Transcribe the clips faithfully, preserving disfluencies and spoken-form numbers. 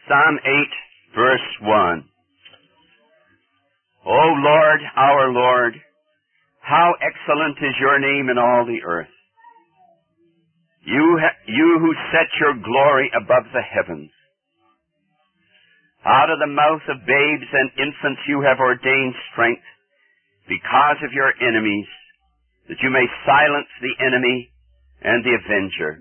Psalm eight, verse one. O Lord, our Lord, how excellent is your name in all the earth. You, ha- you who set your glory above the heavens. Out of the mouth of babes and infants you have ordained strength because of your enemies, that you may silence the enemy and the avenger.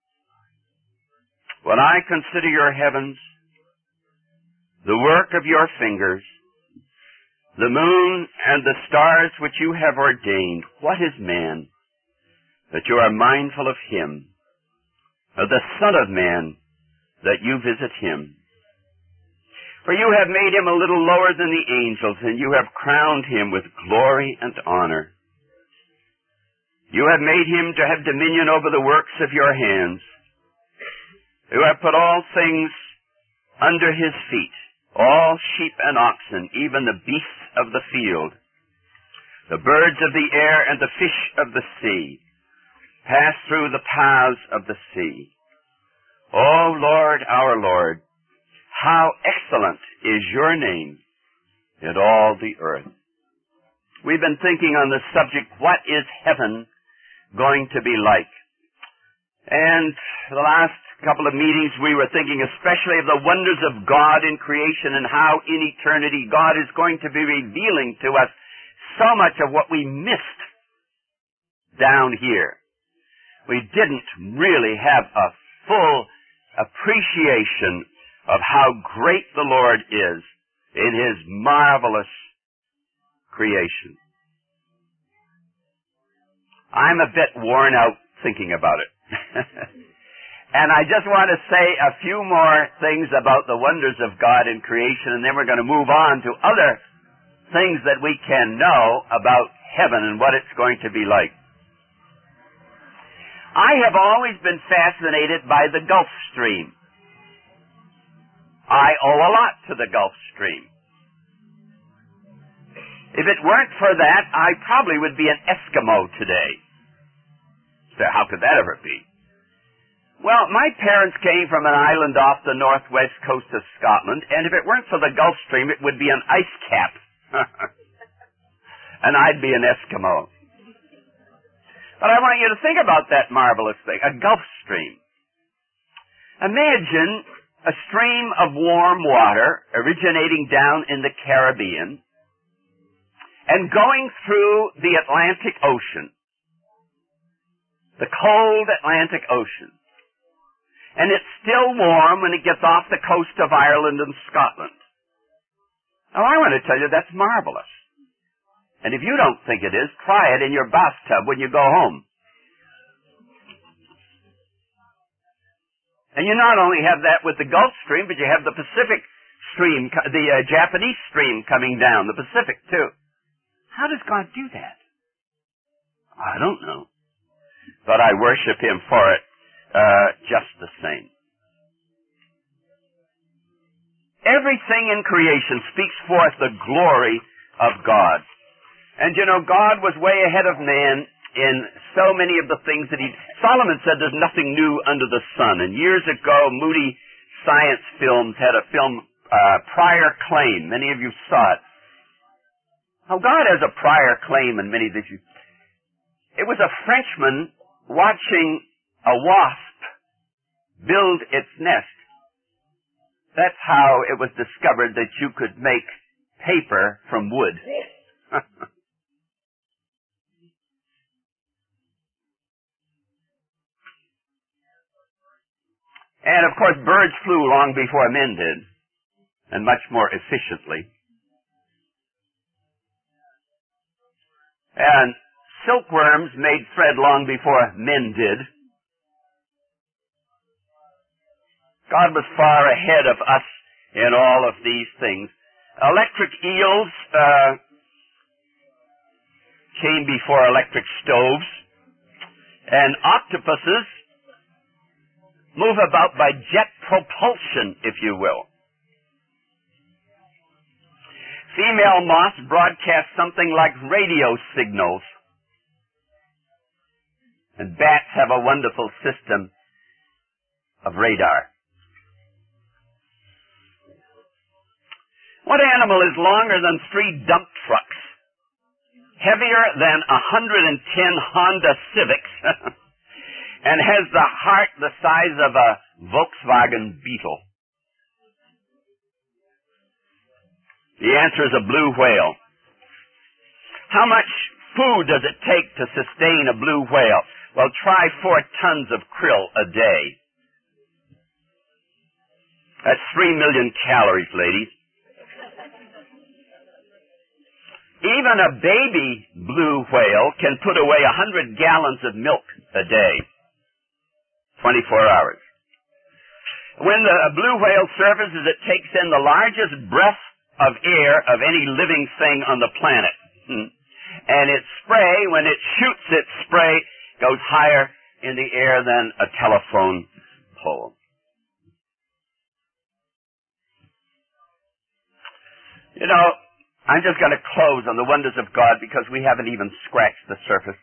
When I consider your heavens, the work of your fingers, the moon and the stars which you have ordained, what is man, that you are mindful of him, of the Son of Man, that you visit him? For you have made him a little lower than the angels, and you have crowned him with glory and honor. You have made him to have dominion over the works of your hands. You have put all things under his feet, all sheep and oxen, even the beasts of the field, the birds of the air and the fish of the sea, pass through the paths of the sea. O Lord, our Lord, how excellent is your name in all the earth. We've been thinking on the subject, what is heaven going to be like? And the last couple of meetings we were thinking especially of the wonders of God in creation and how in eternity God is going to be revealing to us so much of what we missed down here. We didn't really have a full appreciation of how great the Lord is in his marvelous creation. I'm a bit worn out thinking about it. And I just want to say a few more things about the wonders of God in creation, and then we're going to move on to other things that we can know about heaven and what it's going to be like. I have always been fascinated by the Gulf Stream. I owe a lot to the Gulf Stream. If it weren't for that, I probably would be an Eskimo today. So how could that ever be? Well, my parents came from an island off the northwest coast of Scotland, and if it weren't for the Gulf Stream, it would be an ice cap. And I'd be an Eskimo. But I want you to think about that marvelous thing, a Gulf Stream. Imagine a stream of warm water originating down in the Caribbean and going through the Atlantic Ocean, the cold Atlantic Ocean. And it's still warm when it gets off the coast of Ireland and Scotland. Now, I want to tell you that's marvelous. And if you don't think it is, try it in your bathtub when you go home. And you not only have that with the Gulf Stream, but you have the Pacific Stream, the uh, Japanese Stream coming down, the Pacific too. How does God do that? I don't know. But I worship him for it uh, just the same. Everything in creation speaks forth the glory of God. And you know, God was way ahead of man in so many of the things that he... Solomon said there's nothing new under the sun. And years ago, Moody Science Films had a film, uh, Prior Claim. Many of you saw it. Now, God has a prior claim in many that you... It was a Frenchman watching a wasp build its nest. That's how it was discovered that you could make paper from wood. And, of course, birds flew long before men did, and much more efficiently. And silkworms made thread long before men did. God was far ahead of us in all of these things. Electric eels uh, came before electric stoves, and octopuses move about by jet propulsion, if you will. Female moths broadcast something like radio signals. And bats have a wonderful system of radar. What animal is longer than three dump trucks, heavier than one hundred ten Honda Civics, and has the heart the size of a Volkswagen Beetle? The answer is a blue whale. How much food does it take to sustain a blue whale? Well, try four tons of krill a day. That's three million calories, ladies. Even a baby blue whale can put away one hundred gallons of milk a day, twenty-four hours. When the blue whale surfaces, it takes in the largest breath of air of any living thing on the planet. Hmm. And its spray, when it shoots its spray, goes higher in the air than a telephone pole. You know, I'm just going to close on the wonders of God because we haven't even scratched the surface.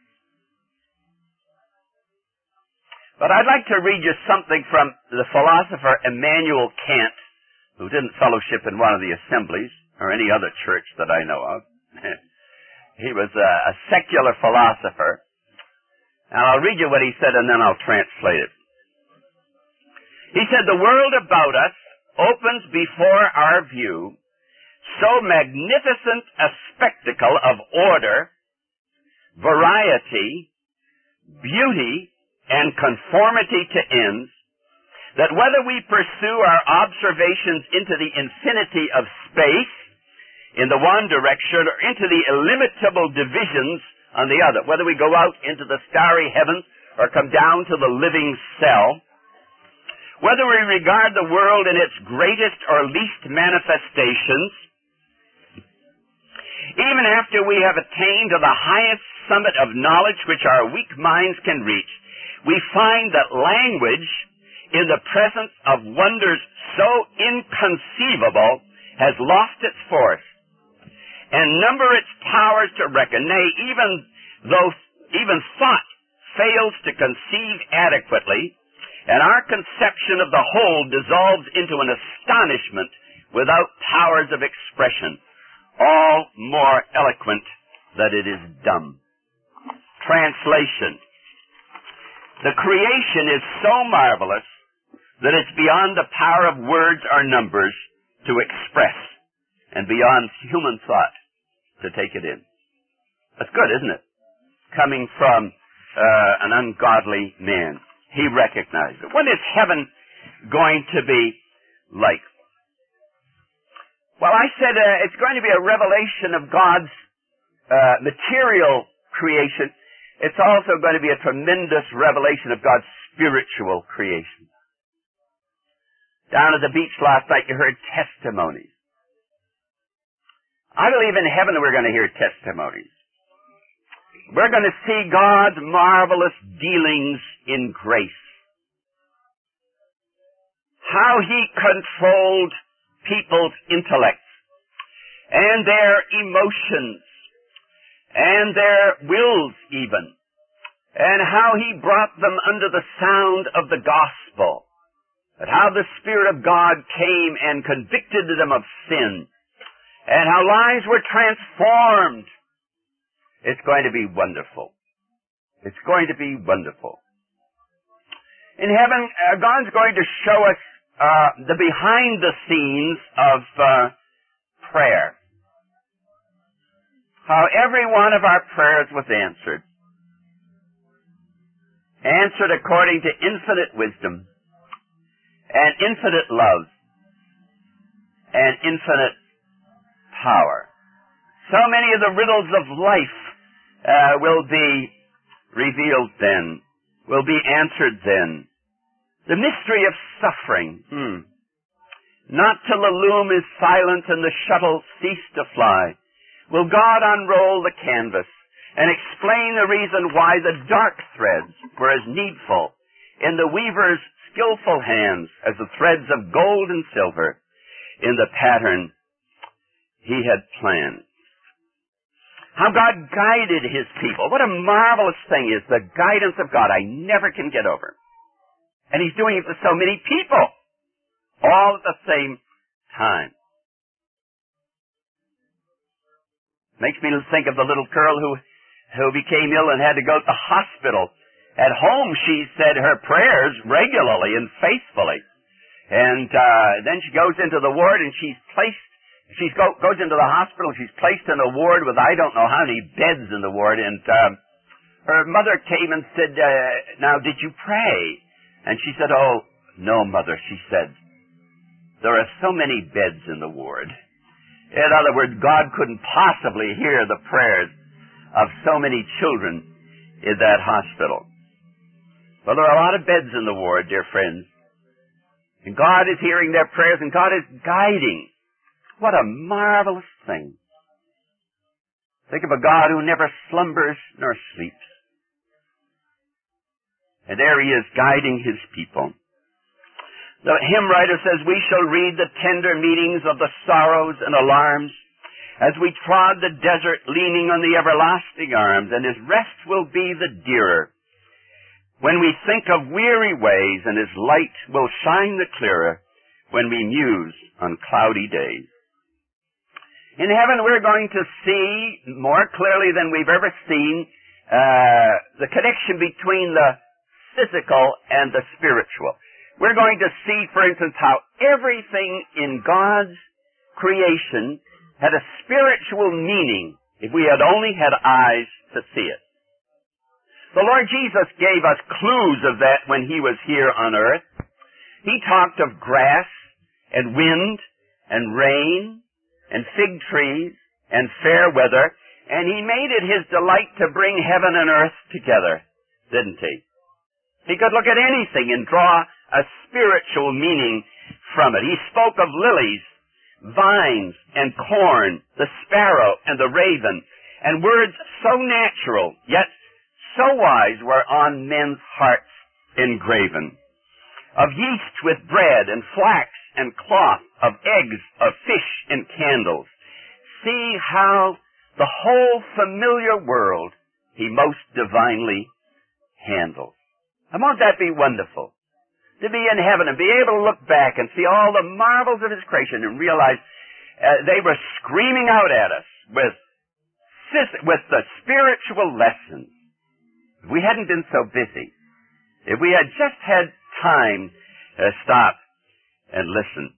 But I'd like to read you something from the philosopher Immanuel Kant, who didn't fellowship in one of the assemblies or any other church that I know of. He was a, a secular philosopher. And I'll read you what he said and then I'll translate it. He said, "The world about us opens before our view so magnificent a spectacle of order, variety, beauty, and conformity to ends, that whether we pursue our observations into the infinity of space in the one direction or into the illimitable divisions on the other, whether we go out into the starry heavens or come down to the living cell, whether we regard the world in its greatest or least manifestations, even after we have attained to the highest summit of knowledge which our weak minds can reach, we find that language, in the presence of wonders so inconceivable, has lost its force, and number its powers to reckon, nay, even though even thought fails to conceive adequately, and our conception of the whole dissolves into an astonishment without powers of expression, all more eloquent that it is dumb." Translation: the creation is so marvelous that it's beyond the power of words or numbers to express, and beyond human thought to take it in. That's good, isn't it? Coming from uh, an ungodly man. He recognized it. What is heaven going to be like? Well, I said uh, it's going to be a revelation of God's uh, material creation. It's also going to be a tremendous revelation of God's spiritual creation. Down at the beach last night, you heard testimonies. I believe in heaven we're going to hear testimonies. We're going to see God's marvelous dealings in grace. How He controlled people's intellects and their emotions and their wills even, and how He brought them under the sound of the gospel, and how the Spirit of God came and convicted them of sin, and how lives were transformed. It's going to be wonderful. It's going to be wonderful. In heaven, uh, God's going to show us uh, the behind the scenes of uh, prayer. How every one of our prayers was answered. Answered according to infinite wisdom and infinite love and infinite power. So many of the riddles of life uh, will be revealed then, will be answered then. The mystery of suffering. Hmm. Not till the loom is silent and the shuttle cease to fly, will God unroll the canvas and explain the reason why the dark threads were as needful in the weaver's skillful hands as the threads of gold and silver in the pattern He had planned. How God guided His people. What a marvelous thing is the guidance of God. I never can get over. And He's doing it for so many people, all at the same time. Makes me think of the little girl who, who became ill and had to go to the hospital. At home, she said her prayers regularly and faithfully. And uh, then she goes into the ward and she's placed, she go, goes into the hospital, she's placed in a ward with I don't know how many beds in the ward. And uh, her mother came and said, uh, now, did you pray? And she said, oh, no, Mother, she said. There are so many beds in the ward. In other words, God couldn't possibly hear the prayers of so many children in that hospital. Well, there are a lot of beds in the ward, dear friends. And God is hearing their prayers, and God is guiding. What a marvelous thing. Think of a God who never slumbers nor sleeps. And there he is guiding his people. The hymn writer says, we shall read the tender meanings of the sorrows and alarms as we trod the desert leaning on the everlasting arms, and his rest will be the dearer when we think of weary ways, and his light will shine the clearer when we muse on cloudy days. In heaven, we're going to see more clearly than we've ever seen uh, the connection between the physical and the spiritual. We're going to see, for instance, how everything in God's creation had a spiritual meaning if we had only had eyes to see it. The Lord Jesus gave us clues of that when he was here on earth. He talked of grass and wind and rain and fig trees and fair weather, and he made it his delight to bring heaven and earth together, didn't he? He could look at anything and draw a spiritual meaning from it. He spoke of lilies, vines, and corn, the sparrow and the raven, and words so natural, yet so wise were on men's hearts engraven. Of yeast with bread, and flax and cloth, of eggs, of fish and candles. See how the whole familiar world he most divinely handles. And won't that be wonderful? To be in heaven and be able to look back and see all the marvels of his creation and realize uh, they were screaming out at us with, with the spiritual lessons. If we hadn't been so busy, if we had just had time to stop and listen.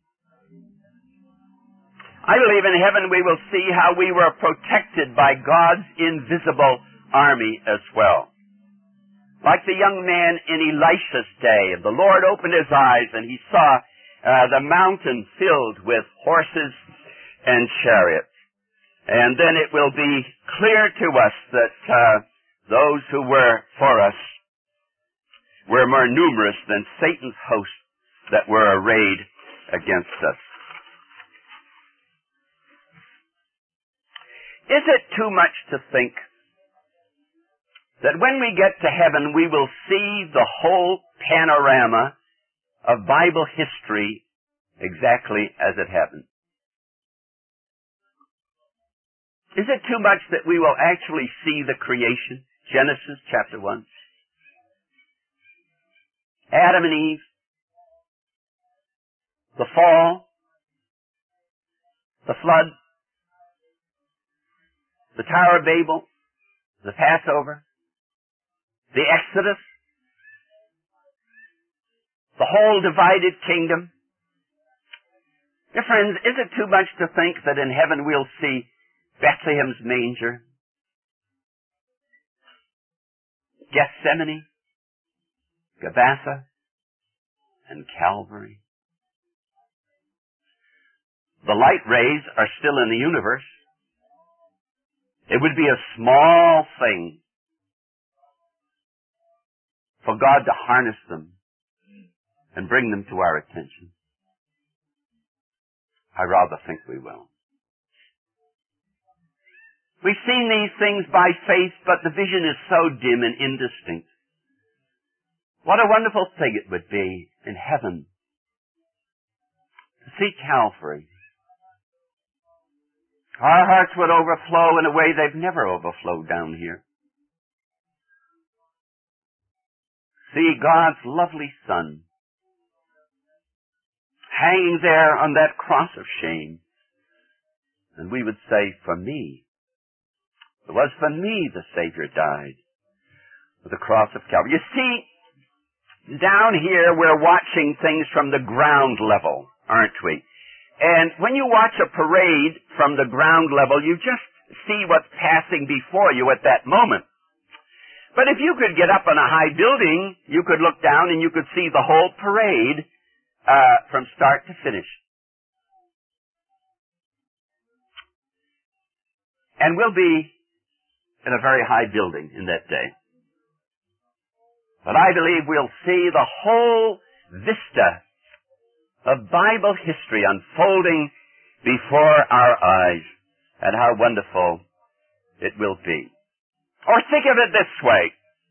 I believe in heaven we will see how we were protected by God's invisible army as well. Like the young man in Elisha's day, the Lord opened his eyes and he saw uh, the mountain filled with horses and chariots. And then it will be clear to us that uh, those who were for us were more numerous than Satan's hosts that were arrayed against us. Is it too much to think that when we get to heaven we will see the whole panorama of Bible history exactly as it happened? Is it too much that we will actually see the creation? Genesis chapter one. Adam and Eve. The fall. The flood. The Tower of Babel. The Passover. The Exodus. The whole divided kingdom. Dear friends, is it too much to think that in heaven we'll see Bethlehem's manger, Gethsemane, Gabbatha, and Calvary? The light rays are still in the universe. It would be a small thing for God to harness them and bring them to our attention. I rather think we will. We've seen these things by faith, but the vision is so dim and indistinct. What a wonderful thing it would be in heaven to see Calvary. Our hearts would overflow in a way they've never overflowed down here. See God's lovely Son hanging there on that cross of shame. And we would say, for me, It was for me the Savior died. With the cross of Calvary. You see, down here we're watching things from the ground level, aren't we? And when you watch a parade from the ground level, you just see what's passing before you at that moment. But if you could get up on a high building, you could look down and you could see the whole parade uh, from start to finish. And we'll be in a very high building in that day. But I believe we'll see the whole vista of Bible history unfolding before our eyes, and how wonderful it will be. Or think of it this way.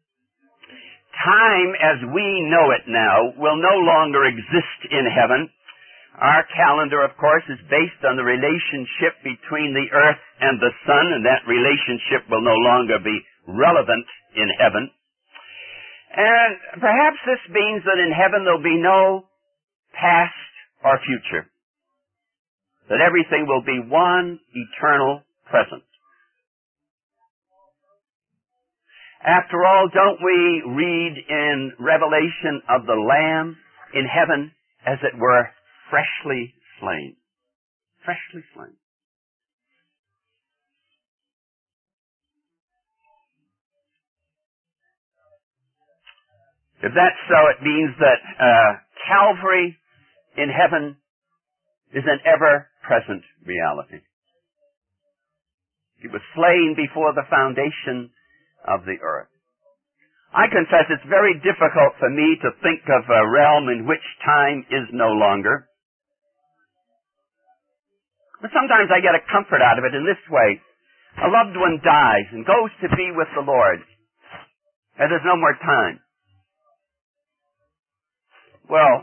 Time as we know it now will no longer exist in heaven. Our calendar, of course, is based on the relationship between the earth and the sun, and that relationship will no longer be relevant in heaven. And perhaps this means that in heaven there'll be no past or future. That everything will be one eternal present. After all, don't we read in Revelation of the Lamb in heaven, as it were, freshly slain? Freshly slain. If that's so, it means that uh, Calvary in heaven is an ever-present reality. He was slain before the foundation of the earth. I confess it's very difficult for me to think of a realm in which time is no longer. But sometimes I get a comfort out of it in this way. A loved one dies and goes to be with the Lord, and there's no more time. Well,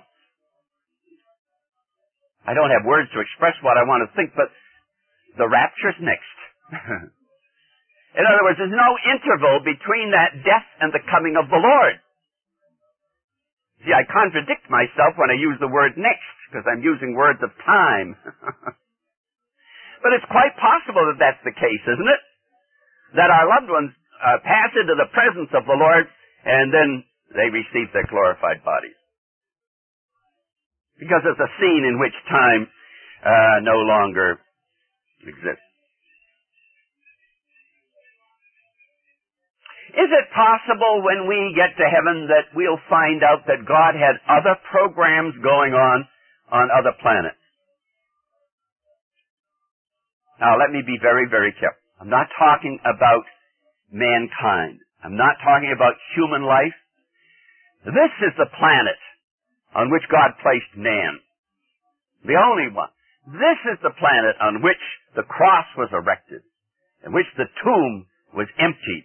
I don't have words to express what I want to think, but the rapture's next. In other words, there's no interval between that death and the coming of the Lord. See, I contradict myself when I use the word next, because I'm using words of time. But it's quite possible that that's the case, isn't it? That our loved ones uh, pass into the presence of the Lord, and then they receive their glorified bodies. Because it's a scene in which time uh, no longer exists. Is it possible when we get to heaven that we'll find out that God had other programs going on on other planets? Now, let me be very, very careful. I'm not talking about mankind. I'm not talking about human life. This is the planet on which God placed man. The only one. This is the planet on which the cross was erected, in which the tomb was emptied.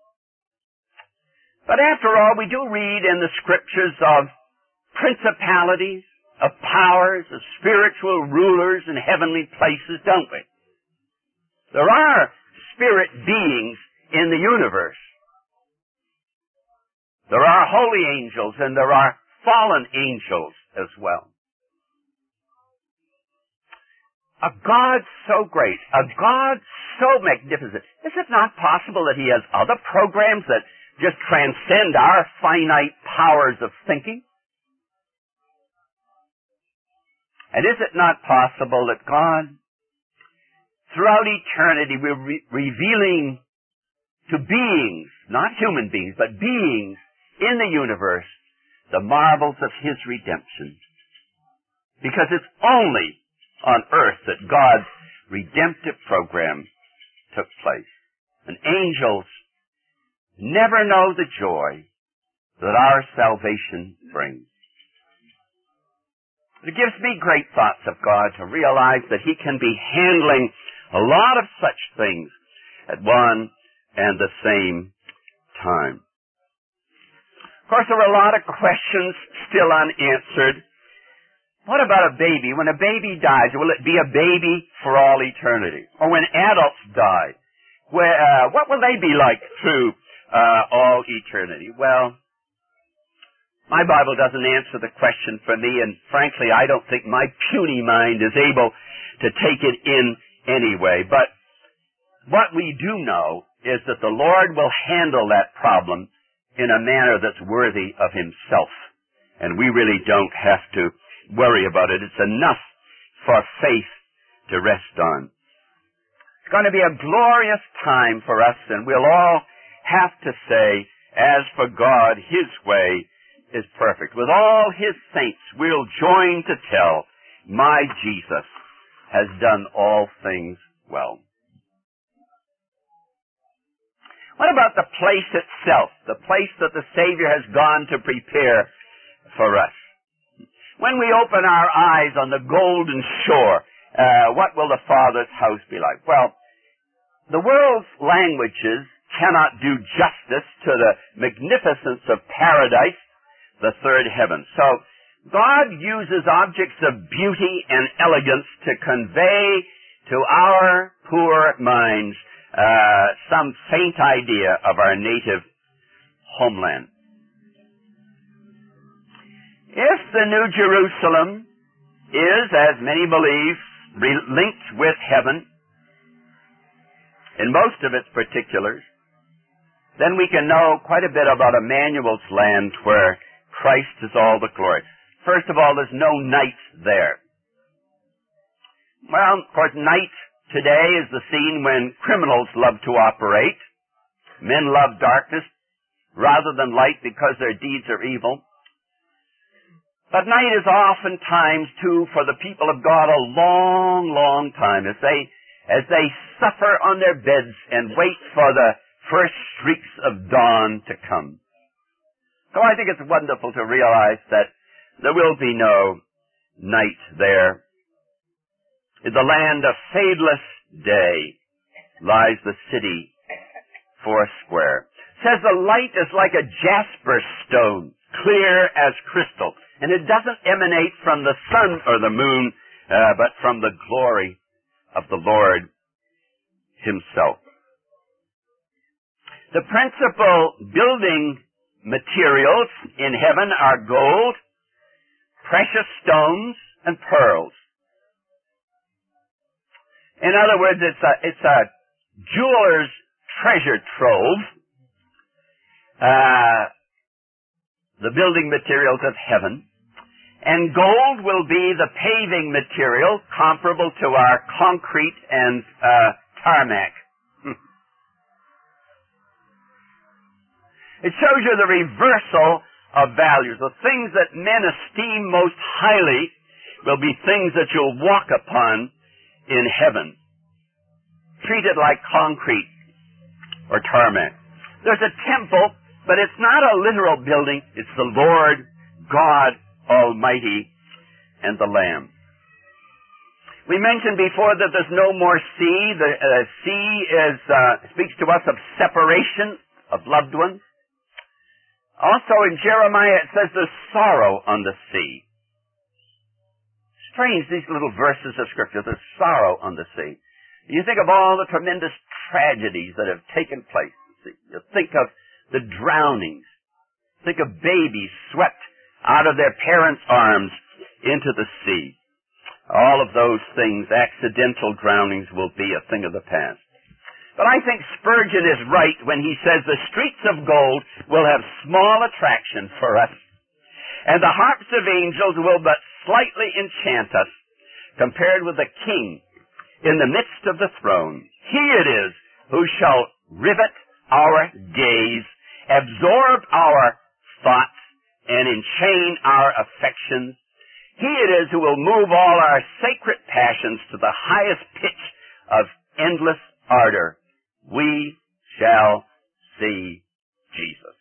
But after all, we do read in the scriptures of principalities, of powers, of spiritual rulers in heavenly places, don't we? There are spirit beings in the universe. There are holy angels and there are fallen angels as well. A God so great, a God so magnificent, is it not possible that He has other programs that just transcend our finite powers of thinking? And is it not possible that God, throughout eternity, will be revealing to beings, not human beings, but beings in the universe, the marvels of His redemption? Because it's only on earth that God's redemptive program took place. And angels never know the joy that our salvation brings. It gives me great thoughts of God to realize that He can be handling a lot of such things at one and the same time. Of course, there are a lot of questions still unanswered. What about a baby? When a baby dies, will it be a baby for all eternity? Or when adults die, where, uh, what will they be like through uh, all eternity? Well, my Bible doesn't answer the question for me, and frankly, I don't think my puny mind is able to take it in anyway. But what we do know is that the Lord will handle that problem in a manner that's worthy of himself. And we really don't have to worry about it. It's enough for faith to rest on. It's going to be a glorious time for us, and we'll all have to say, as for God, his way is perfect. With all his saints, we'll join to tell, my Jesus has done all things well. What about the place itself, the place that the Savior has gone to prepare for us? When we open our eyes on the golden shore, uh, what will the Father's house be like? Well, the world's languages cannot do justice to the magnificence of paradise, the third heaven. So, God uses objects of beauty and elegance to convey to our poor minds uh, some faint idea of our native homeland. If the New Jerusalem is, as many believe, re- linked with heaven in most of its particulars, then we can know quite a bit about Emmanuel's land where Christ is all the glory. First of all, there's no night there. Well, of course, night today is the scene when criminals love to operate. Men love darkness rather than light because their deeds are evil. But night is oftentimes, too, for the people of God a long, long time as they, as they suffer on their beds and wait for the first streaks of dawn to come. So I think it's wonderful to realize that there will be no night there. In the land of fadeless day lies the city foursquare. It says the light is like a jasper stone, clear as crystal. And it doesn't emanate from the sun or the moon, uh, but from the glory of the Lord himself. The principal building materials in heaven are gold, precious stones, and pearls. In other words, it's a, it's a jeweler's treasure trove, uh, the building materials of heaven. And gold will be the paving material comparable to our concrete and uh, tarmac. It shows you the reversal of values. The things that men esteem most highly will be things that you'll walk upon in heaven, treated like concrete or tarmac. There's a temple, but it's not a literal building. It's the Lord God Almighty and the Lamb. We mentioned before that there's no more sea. The uh, sea is uh, speaks to us of separation of loved ones. Also in Jeremiah it says there's sorrow on the sea. Strange, these little verses of Scripture. There's sorrow on the sea. You think of all the tremendous tragedies that have taken place. You think of the drownings. Think of babies swept out of their parents' arms into the sea. All of those things, accidental drownings, will be a thing of the past. But I think Spurgeon is right when he says the streets of gold will have small attraction for us, and the harps of angels will but slightly enchant us compared with the King in the midst of the throne. He it is who shall rivet our gaze, absorb our thoughts, and enchain our affections. He it is who will move all our sacred passions to the highest pitch of endless ardor. We shall see Jesus.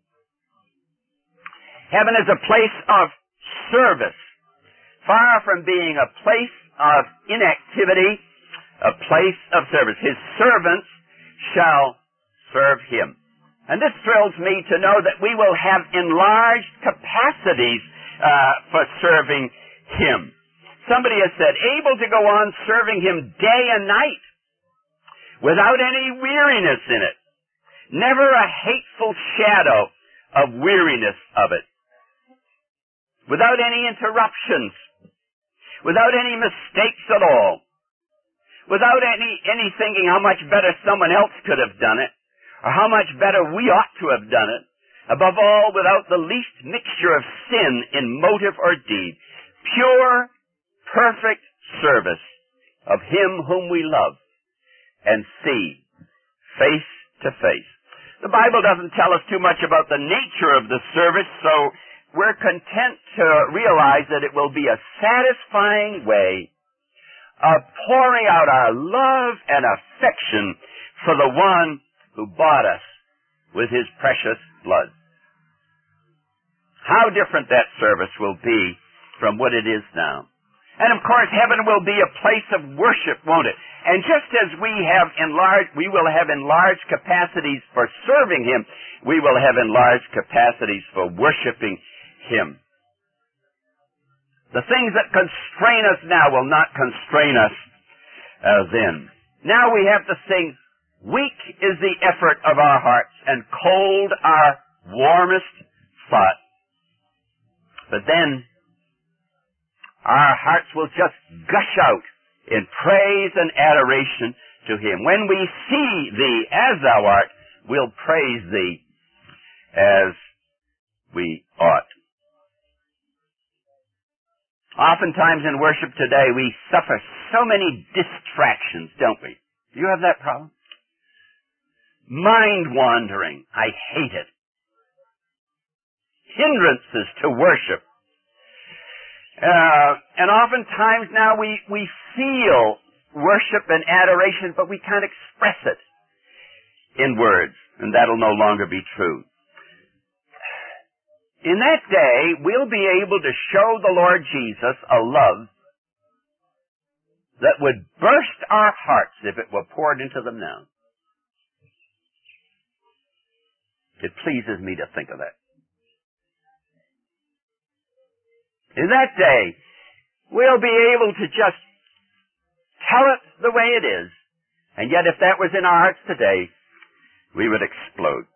Heaven is a place of service, far from being a place of inactivity, a place of service. His servants shall serve him. And this thrills me to know that we will have enlarged capacities uh, for serving him. Somebody has said, able to go on serving him day and night without any weariness in it. Never a hateful shadow of weariness of it. Without any interruptions. Without any mistakes at all. Without any, any thinking how much better someone else could have done it. or how much better we ought to have done it, above all, without the least mixture of sin in motive or deed, pure, perfect service of Him whom we love and see face to face. The Bible doesn't tell us too much about the nature of the service, so we're content to realize that it will be a satisfying way of pouring out our love and affection for the one who bought us with His precious blood. How different that service will be from what it is now. And of course, heaven will be a place of worship, won't it? And just as we have enlarged, we will have enlarged capacities for serving Him, we will have enlarged capacities for worshiping Him. The things that constrain us now will not constrain us uh, then. Now we have to sing, weak is the effort of our hearts, and cold our warmest thought. But then, our hearts will just gush out in praise and adoration to Him. When we see Thee as Thou art, we'll praise Thee as we ought. Oftentimes in worship today, we suffer so many distractions, don't we? Do you have that problem? Mind wandering. I hate it. Hindrances to worship. Uh, and oftentimes now we, we feel worship and adoration, but we can't express it in words, and that'll no longer be true. In that day, we'll be able to show the Lord Jesus a love that would burst our hearts if it were poured into them now. It pleases me to think of that. In that day, we'll be able to just tell it the way it is, and yet if that was in our hearts today, we would explode.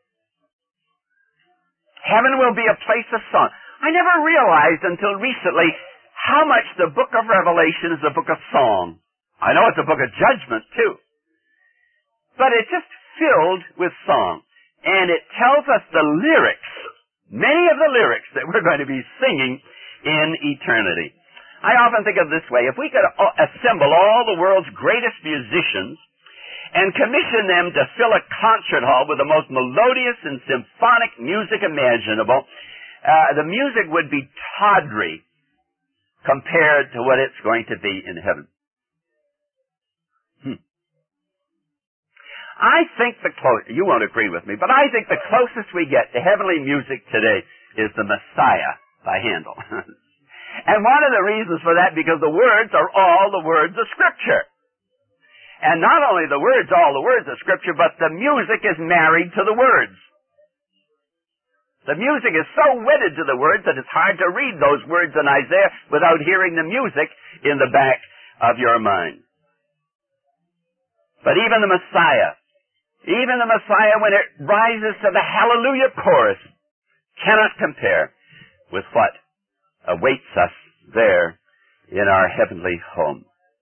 Heaven will be a place of song. I never realized until recently how much the book of Revelation is a book of song. I know it's a book of judgment, too. But it's just filled with song. And it tells us the lyrics, many of the lyrics that we're going to be singing in eternity. I often think of it this way. If we could assemble all the world's greatest musicians and commission them to fill a concert hall with the most melodious and symphonic music imaginable, uh, the music would be tawdry compared to what it's going to be in heaven. Hmm. I think the closest, you won't agree with me, but I think the closest we get to heavenly music today is the Messiah by Handel. And one of the reasons for that, because the words are all the words of Scripture. And not only the words, all the words of Scripture, but the music is married to the words. The music is so wedded to the words that it's hard to read those words in Isaiah without hearing the music in the back of your mind. But even the Messiah, even the Messiah when it rises to the Hallelujah chorus, cannot compare with what awaits us there in our heavenly home.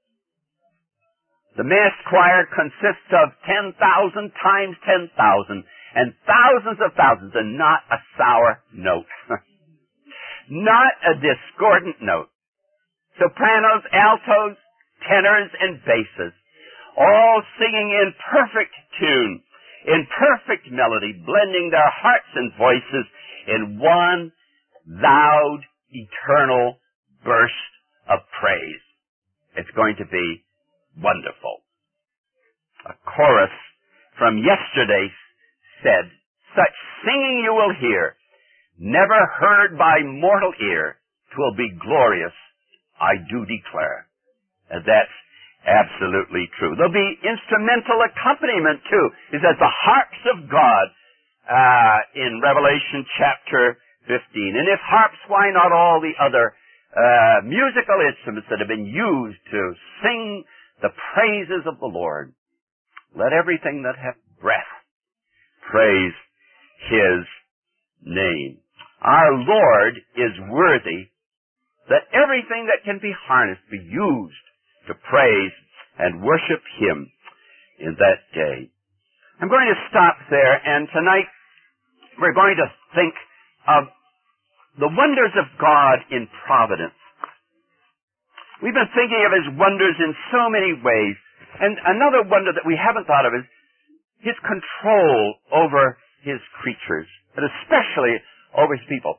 The mass choir consists of ten thousand times ten thousand and thousands of thousands, and not a sour note. Not a discordant note. Sopranos, altos, tenors, and basses, all singing in perfect tune, in perfect melody, blending their hearts and voices in one loud, eternal burst of praise. It's going to be wonderful. A chorus from yesterday said, "Such singing you will hear, never heard by mortal ear. 'Twill be glorious, I do declare." And that's absolutely true. There'll be instrumental accompaniment too. It says the harps of God uh, in Revelation chapter fifteen. And if harps, why not all the other uh, musical instruments that have been used to sing the praises of the Lord? Let everything that hath breath praise His name. Our Lord is worthy that everything that can be harnessed be used to praise and worship Him in that day. I'm going to stop there, and tonight we're going to think of the wonders of God in providence. We've been thinking of His wonders in so many ways. And another wonder that we haven't thought of is His control over His creatures, and especially over His people.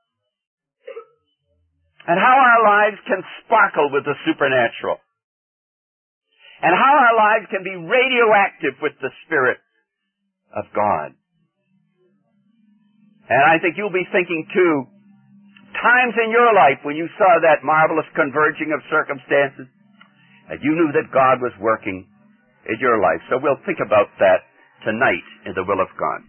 And how our lives can sparkle with the supernatural. And how our lives can be radioactive with the Spirit of God. And I think you'll be thinking too, times in your life when you saw that marvelous converging of circumstances, and you knew that God was working in your life. So we'll think about that tonight in the will of God.